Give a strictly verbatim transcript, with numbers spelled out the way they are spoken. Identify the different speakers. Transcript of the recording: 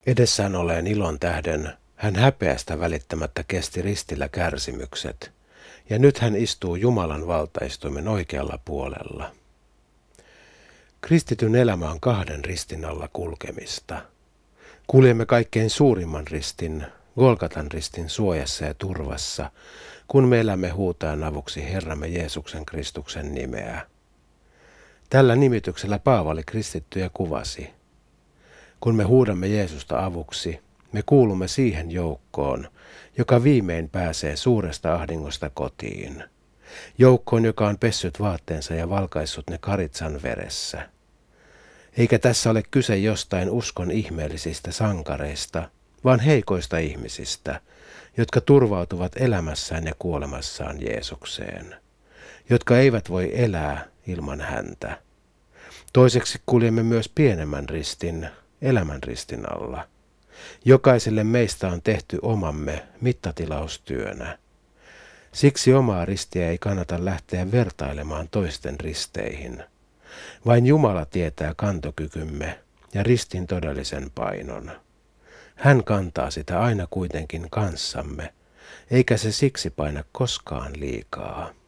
Speaker 1: Edessään olleen ilon tähden hän häpeästä välittämättä kesti ristillä kärsimykset, ja nyt hän istuu Jumalan valtaistuimen oikealla puolella. Kristityn elämä on kahden ristin alla kulkemista. Kuljemme kaikkein suurimman ristin, Golgatan ristin suojassa ja turvassa, kun me elämme huutaen avuksi Herramme Jeesuksen Kristuksen nimeä. Tällä nimityksellä Paavali kristittyjä kuvasi. Kun me huudamme Jeesusta avuksi, me kuulumme siihen joukkoon, joka viimein pääsee suuresta ahdingosta kotiin. Joukkoon, joka on pessyt vaatteensa ja valkaissut ne karitsan veressä. Eikä tässä ole kyse jostain uskon ihmeellisistä sankareista, vaan heikoista ihmisistä, jotka turvautuvat elämässään ja kuolemassaan Jeesukseen, jotka eivät voi elää ilman häntä. Toiseksi kuljemme myös pienemmän ristin, elämän ristin alla. Jokaiselle meistä on tehty omamme mittatilaustyönä. Siksi omaa ristiä ei kannata lähteä vertailemaan toisten risteihin. Vain Jumala tietää kantokykymme ja ristin todellisen painon. Hän kantaa sitä aina kuitenkin kanssamme, eikä se siksi paina koskaan liikaa.